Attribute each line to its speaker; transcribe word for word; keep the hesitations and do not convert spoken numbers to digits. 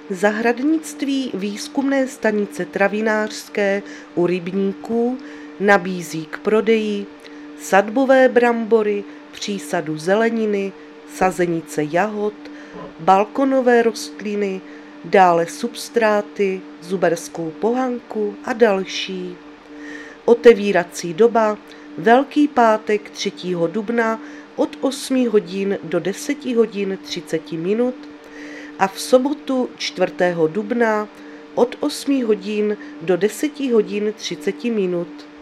Speaker 1: Zahradnictví výzkumné stanice travinářské u rybníků nabízí k prodeji sadbové brambory, přísadu zeleniny, sazenice jahod, balkonové rostliny, dále substráty, zuberskou pohanku a další. Otevírací doba Velký pátek třetího dubna od osmi hodin do deseti hodin třicet minut a v sobotu čtvrtého dubna od osmi hodin do deseti hodin třicet minut.